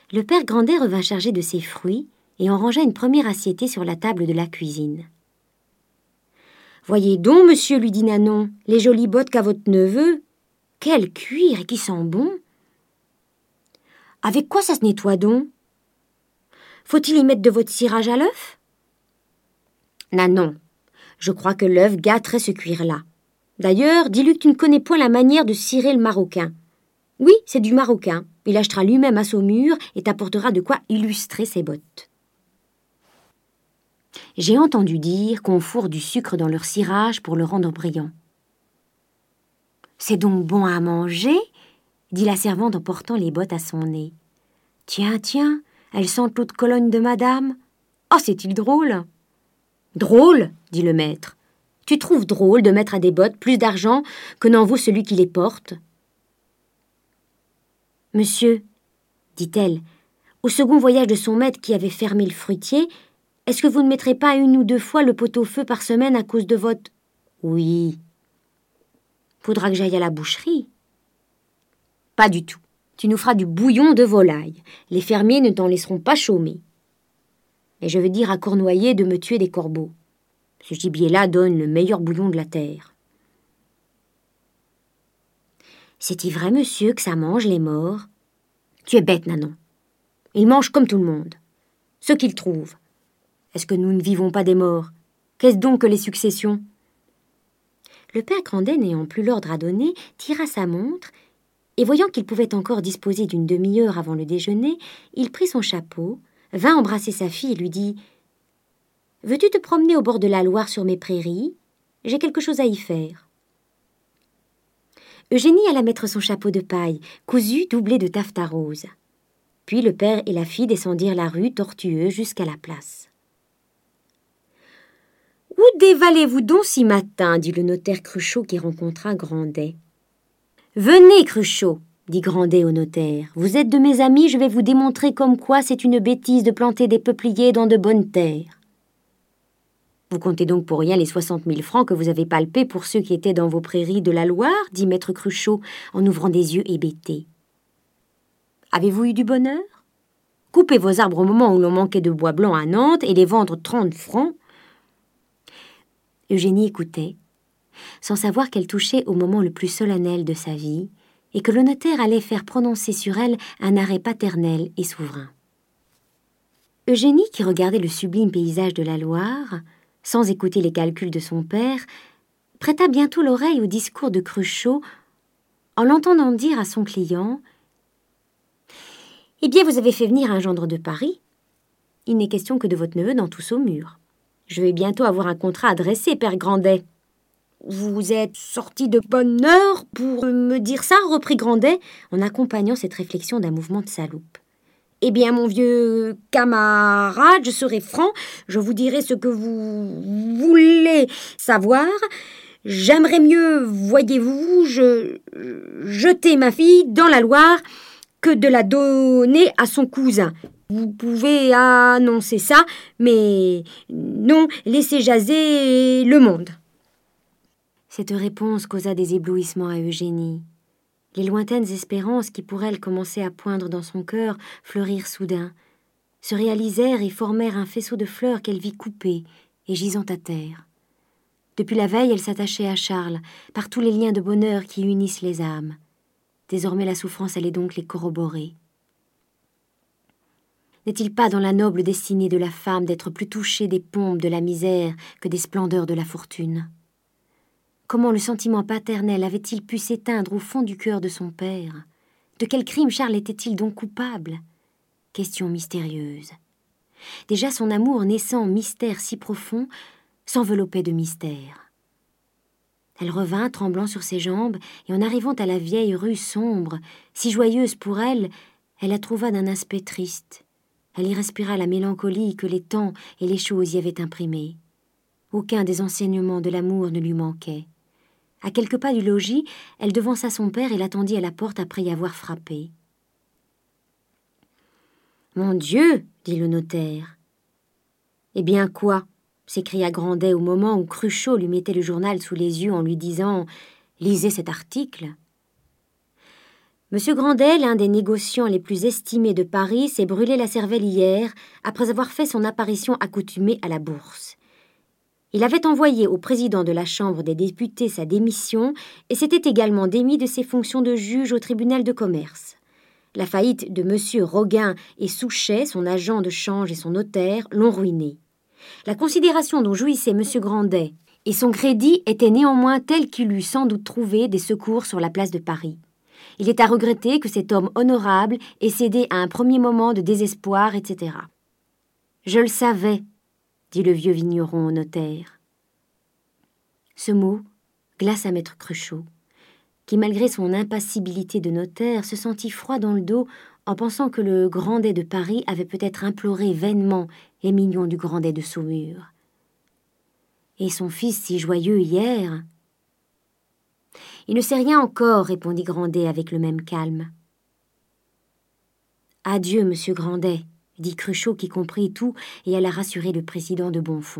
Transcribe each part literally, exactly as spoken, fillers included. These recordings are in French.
Le père Grandet revint chargé de ses fruits et en rangea une première assiettée sur la table de la cuisine. « Voyez donc, monsieur, lui dit Nanon, les jolies bottes qu'a votre neveu. Quel cuir et qui sent bon! Avec quoi ça se nettoie donc? Faut-il y mettre de votre cirage à l'œuf? Nanon, je crois que l'œuf gâterait ce cuir-là. D'ailleurs, dis-lui que tu ne connais point la manière de cirer le maroquin. Oui, c'est du maroquin. Il achetera lui-même à Saumur et t'apportera de quoi illustrer ses bottes. J'ai entendu dire qu'on fourre du sucre dans leur cirage pour le rendre brillant. C'est donc bon à manger, dit la servante en portant les bottes à son nez. Tiens, tiens, elles sentent l'eau de Cologne de madame. Oh, c'est-il drôle? Drôle, dit le maître. Tu trouves drôle de mettre à des bottes plus d'argent que n'en vaut celui qui les porte? Monsieur, dit-elle, au second voyage de son maître qui avait fermé le fruitier, est-ce que vous ne mettrez pas une ou deux fois le pot-au-feu par semaine à cause de votre... Oui. Faudra que j'aille à la boucherie. Pas du tout. Tu nous feras du bouillon de volaille. Les fermiers ne t'en laisseront pas chômer. Et je vais dire à Cornoiller de me tuer des corbeaux. Ce gibier-là donne le meilleur bouillon de la terre. C'est-il vrai, monsieur, que ça mange les morts? Tu es bête, Nanon. Ils mangent comme tout le monde. Ce qu'ils trouvent. Est-ce que nous ne vivons pas des morts? Qu'est-ce donc que les successions? Le père Grandet, n'ayant plus l'ordre à donner, tira sa montre, et voyant qu'il pouvait encore disposer d'une demi-heure avant le déjeuner, il prit son chapeau, vint embrasser sa fille et lui dit « Veux-tu te promener au bord de la Loire sur mes prairies? J'ai quelque chose à y faire. » Eugénie alla mettre son chapeau de paille, cousu doublé de taffetas rose. Puis le père et la fille descendirent la rue tortueuse jusqu'à la place. « Où dévalez-vous donc si matin ?» dit le notaire Cruchot qui rencontra Grandet. « Venez, Cruchot, dit Grandet au notaire. Vous êtes de mes amis, je vais vous démontrer comme quoi c'est une bêtise de planter des peupliers dans de bonnes terres. » Vous comptez donc pour rien les soixante mille francs que vous avez palpés pour ceux qui étaient dans vos prairies de la Loire, dit maître Cruchot en ouvrant des yeux hébétés. Avez-vous eu du bonheur? Coupez vos arbres au moment où l'on manquait de bois blanc à Nantes et les vendre trente francs. Eugénie écoutait, sans savoir qu'elle touchait au moment le plus solennel de sa vie et que le notaire allait faire prononcer sur elle un arrêt paternel et souverain. Eugénie, qui regardait le sublime paysage de la Loire, sans écouter les calculs de son père, prêta bientôt l'oreille au discours de Cruchot en l'entendant dire à son client « Eh bien, vous avez fait venir un gendre de Paris. Il n'est question que de votre neveu dans tout Saumur. Je vais bientôt avoir un contrat à dresser, père Grandet. » « Vous êtes sorti de bonne heure pour me dire ça, reprit Grandet, en accompagnant cette réflexion d'un mouvement de sa loupe. Eh bien, mon vieux camarade, je serai franc, je vous dirai ce que vous voulez savoir. J'aimerais mieux, voyez-vous, je, jeter ma fille dans la Loire que de la donner à son cousin. Vous pouvez annoncer ça, mais non, laissez jaser le monde. » Cette réponse causa des éblouissements à Eugénie. Les lointaines espérances qui pour elle commençaient à poindre dans son cœur fleurirent soudain, se réalisèrent et formèrent un faisceau de fleurs qu'elle vit coupées et gisant à terre. Depuis la veille, elle s'attachait à Charles, par tous les liens de bonheur qui unissent les âmes. Désormais la souffrance allait donc les corroborer. N'est-il pas dans la noble destinée de la femme d'être plus touchée des pompes de la misère que des splendeurs de la fortune? Comment le sentiment paternel avait-il pu s'éteindre au fond du cœur de son père? De quel crime Charles était-il donc coupable? Question mystérieuse. Déjà son amour naissant mystère si profond s'enveloppait de mystère. Elle revint tremblant sur ses jambes et en arrivant à la vieille rue sombre, si joyeuse pour elle, elle la trouva d'un aspect triste. Elle y respira la mélancolie que les temps et les choses y avaient imprimée. Aucun des enseignements de l'amour ne lui manquait. À quelques pas du logis, elle devança son père et l'attendit à la porte après y avoir frappé. « Mon Dieu !» dit le notaire. « Eh bien quoi ?» s'écria Grandet au moment où Cruchot lui mettait le journal sous les yeux en lui disant « Lisez cet article. » Monsieur Grandet, l'un des négociants les plus estimés de Paris, s'est brûlé la cervelle hier, après avoir fait son apparition accoutumée à la Bourse. Il avait envoyé au président de la Chambre des députés sa démission et s'était également démis de ses fonctions de juge au tribunal de commerce. La faillite de Monsieur Roguin et Souchet, son agent de change et son notaire, l'ont ruiné. La considération dont jouissait Monsieur Grandet et son crédit étaient néanmoins tels qu'il eût sans doute trouvé des secours sur la place de Paris. Il est à regretter que cet homme honorable ait cédé à un premier moment de désespoir, et cetera. « Je le savais », dit le vieux vigneron au notaire. Ce mot glaça maître Cruchot, qui, malgré son impassibilité de notaire, se sentit froid dans le dos en pensant que le Grandet de Paris avait peut-être imploré vainement les millions du Grandet de Saumur. Et son fils si joyeux hier. « Il ne sait rien encore, répondit Grandet avec le même calme. « Adieu, monsieur Grandet, dit Cruchot qui comprit tout et alla rassurer le président de Bonfons.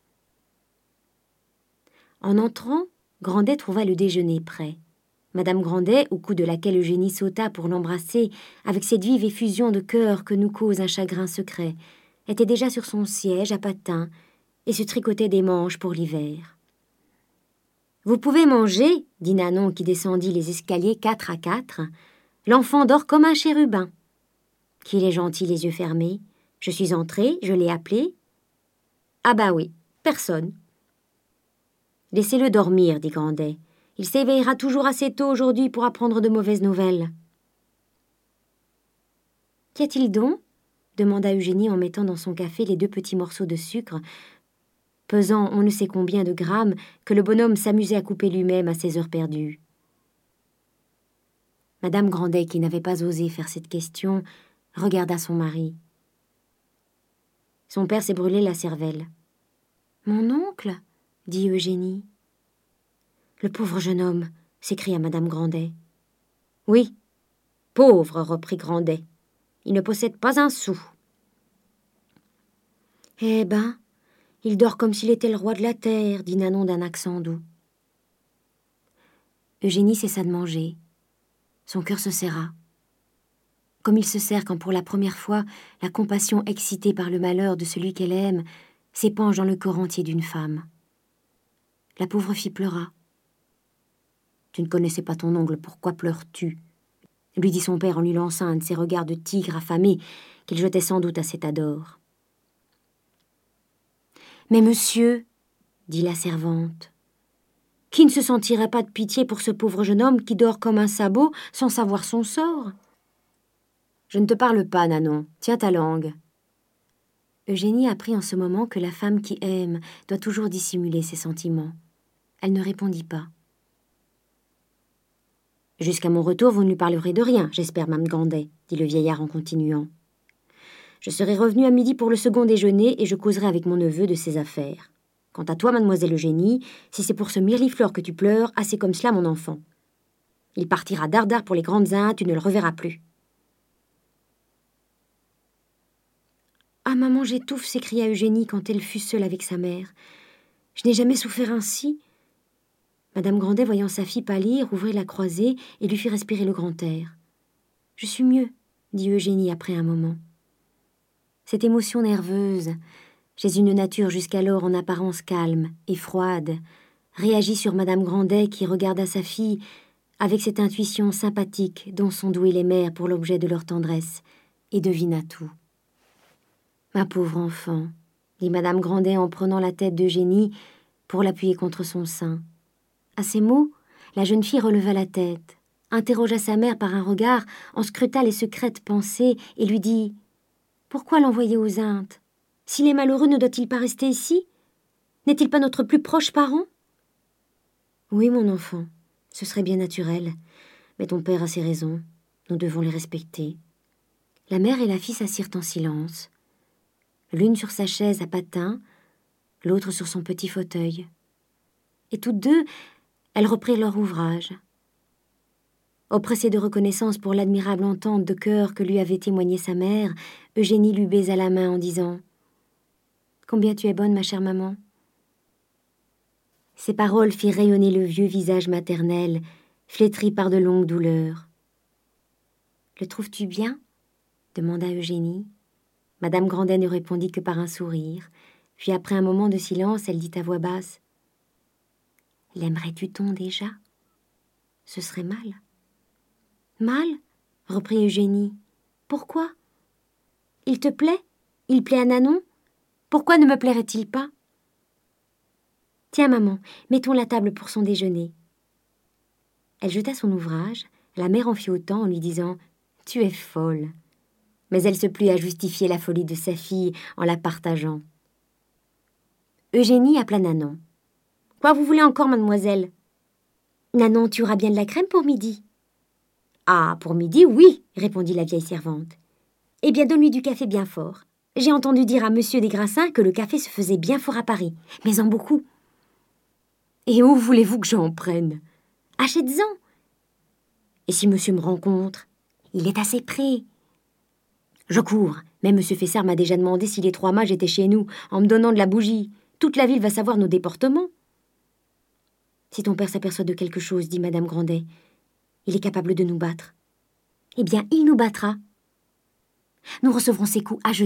En entrant, Grandet trouva le déjeuner prêt. Madame Grandet, au cou de laquelle Eugénie sauta pour l'embrasser, avec cette vive effusion de cœur que nous cause un chagrin secret, était déjà sur son siège à patins et se tricotait des manches pour l'hiver. « Vous pouvez manger, dit Nanon qui descendit les escaliers quatre à quatre. L'enfant dort comme un chérubin. Qu'il est gentil, les yeux fermés. Je suis entrée, je l'ai appelé. Ah bah oui, personne. Laissez-le dormir, dit Grandet. Il s'éveillera toujours assez tôt aujourd'hui pour apprendre de mauvaises nouvelles. Qu'y a-t-il donc demanda Eugénie en mettant dans son café les deux petits morceaux de sucre, pesant on ne sait combien de grammes, que le bonhomme s'amusait à couper lui-même à ses heures perdues. Madame Grandet, qui n'avait pas osé faire cette question, regarda son mari. Son père s'est brûlé la cervelle. « Mon oncle ?» dit Eugénie. « Le pauvre jeune homme !» s'écria Madame Grandet. « Oui, pauvre, reprit Grandet. Il ne possède pas un sou. »« Eh ben, il dort comme s'il était le roi de la terre, » dit Nanon d'un accent doux. Eugénie cessa de manger. Son cœur se serra. Comme il se serre quand pour la première fois, la compassion excitée par le malheur de celui qu'elle aime s'épanche dans le corps entier d'une femme. La pauvre fille pleura. « Tu ne connaissais pas ton oncle, pourquoi pleures-tu » lui dit son père en lui lançant un de ces regards de tigre affamé qu'il jetait sans doute à cet adore. « Mais monsieur, dit la servante, qui ne se sentirait pas de pitié pour ce pauvre jeune homme qui dort comme un sabot sans savoir son sort ?»« Je ne te parle pas, Nanon, tiens ta langue. » Eugénie apprit en ce moment que la femme qui aime doit toujours dissimuler ses sentiments. Elle ne répondit pas. « Jusqu'à mon retour, vous ne lui parlerez de rien, j'espère, Mme Grandet, dit le vieillard en continuant. Je serai revenu à midi pour le second déjeuner et je causerai avec mon neveu de ses affaires. Quant à toi, mademoiselle Eugénie, si c'est pour ce mirliflor que tu pleures, assez comme cela, mon enfant. Il partira dardard pour les grandes Indes, tu ne le reverras plus. »« Ah, maman, j'étouffe, s'écria Eugénie quand elle fut seule avec sa mère. Je n'ai jamais souffert ainsi. » Madame Grandet, voyant sa fille pâlir, ouvrit la croisée et lui fit respirer le grand air. « Je suis mieux, » dit Eugénie après un moment. Cette émotion nerveuse, chez une nature jusqu'alors en apparence calme et froide, réagit sur Madame Grandet qui regarda sa fille avec cette intuition sympathique dont sont douées les mères pour l'objet de leur tendresse, et devina tout. « Ma pauvre enfant, » dit Madame Grandet en prenant la tête d'Eugénie pour l'appuyer contre son sein. À ces mots, la jeune fille releva la tête, interrogea sa mère par un regard, en scruta les secrètes pensées et lui dit « Pourquoi l'envoyer aux Indes? S'il est malheureux, ne doit-il pas rester ici? N'est-il pas notre plus proche parent? » « Oui, mon enfant, ce serait bien naturel, mais ton père a ses raisons, nous devons les respecter. » La mère et la fille s'assirent en silence, l'une sur sa chaise à patins, l'autre sur son petit fauteuil. Et toutes deux, elles reprirent leur ouvrage. Oppressée de reconnaissance pour l'admirable entente de cœur que lui avait témoignée sa mère, Eugénie lui baisa la main en disant « Combien tu es bonne, ma chère maman !» Ces paroles firent rayonner le vieux visage maternel, flétri par de longues douleurs. Le trouves-tu bien » demanda Eugénie. Madame Grandet ne répondit que par un sourire, puis après un moment de silence, elle dit à voix basse « L'aimerais-tu-t-on déjà ? Ce serait mal. »« Mal ?» reprit Eugénie. « Pourquoi ? Il te plaît ? Il plaît à Nanon ? Pourquoi ne me plairait-il pas ? Tiens, maman, mettons la table pour son déjeuner. » Elle jeta son ouvrage, la mère en fit autant en lui disant « Tu es folle !» Mais elle se plut à justifier la folie de sa fille en la partageant. Eugénie appela Nanon. « Quoi vous voulez encore, mademoiselle ? » ?»« Nanon, tu auras bien de la crème pour midi. »« Ah, pour midi, oui, » répondit la vieille servante. « Eh bien, donne-lui du café bien fort. J'ai entendu dire à monsieur des Grassins que le café se faisait bien fort à Paris, mais en beaucoup. »« Et où voulez-vous que j'en prenne ? » ?»« Achètes-en. »« Et si monsieur me rencontre ? Il est assez près. »« Je cours, mais monsieur Fessard m'a déjà demandé si les trois mages étaient chez nous, en me donnant de la bougie. Toute la ville va savoir nos déportements. »« Si ton père s'aperçoit de quelque chose, dit madame Grandet, il est capable de nous battre. »« Eh bien, il nous battra. Nous recevrons ses coups à genoux. »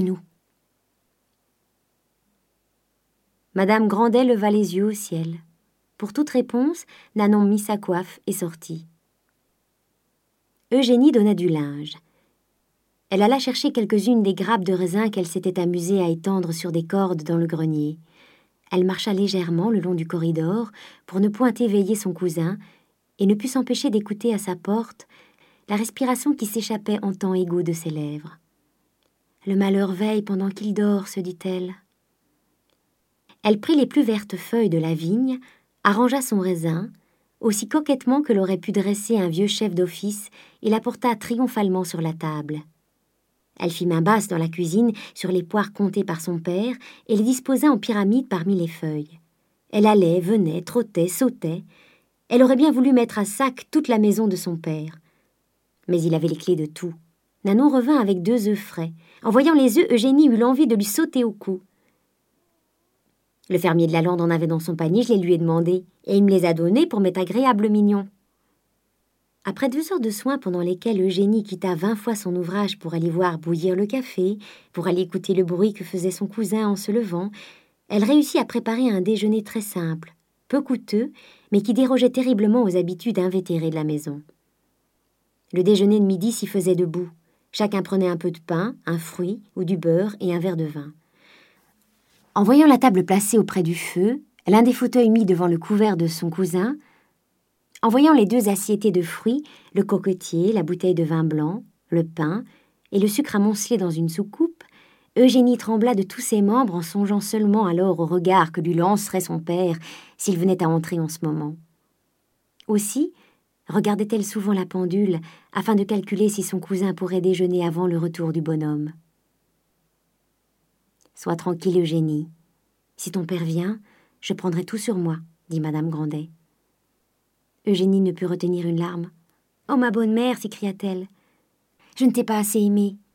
Madame Grandet leva les yeux au ciel. Pour toute réponse, Nanon mit sa coiffe et sortit. Eugénie donna du linge. Elle alla chercher quelques-unes des grappes de raisin qu'elle s'était amusée à étendre sur des cordes dans le grenier. Elle marcha légèrement le long du corridor pour ne point éveiller son cousin et ne put s'empêcher d'écouter à sa porte la respiration qui s'échappait en temps égaux de ses lèvres. « Le malheur veille pendant qu'il dort, » se dit-elle. Elle prit les plus vertes feuilles de la vigne, arrangea son raisin, aussi coquettement que l'aurait pu dresser un vieux chef d'office, et la porta triomphalement sur la table. Elle fit main basse dans la cuisine sur les poires comptées par son père et les disposa en pyramide parmi les feuilles. Elle allait, venait, trottait, sautait. Elle aurait bien voulu mettre à sac toute la maison de son père. Mais il avait les clés de tout. Nanon revint avec deux œufs frais. En voyant les œufs, Eugénie eut l'envie de lui sauter au cou. Le fermier de la lande en avait dans son panier, je les lui ai demandés, et il me les a donnés pour m'être agréable mignon. Après deux heures de soins pendant lesquelles Eugénie quitta vingt fois son ouvrage pour aller voir bouillir le café, pour aller écouter le bruit que faisait son cousin en se levant, elle réussit à préparer un déjeuner très simple, peu coûteux, mais qui dérogeait terriblement aux habitudes invétérées de la maison. Le déjeuner de midi s'y faisait debout. Chacun prenait un peu de pain, un fruit ou du beurre et un verre de vin. En voyant la table placée auprès du feu, l'un des fauteuils mis devant le couvert de son cousin, en voyant les deux assiettées de fruits, le cocotier, la bouteille de vin blanc, le pain et le sucre amoncelé dans une soucoupe, Eugénie trembla de tous ses membres en songeant seulement alors au regard que lui lancerait son père s'il venait à entrer en ce moment. Aussi regardait-elle souvent la pendule afin de calculer si son cousin pourrait déjeuner avant le retour du bonhomme. « Sois tranquille, Eugénie. Si ton père vient, je prendrai tout sur moi, » dit madame Grandet. Eugénie ne put retenir une larme. « Oh, ma bonne mère !» s'écria-t-elle. « Je ne t'ai pas assez aimée.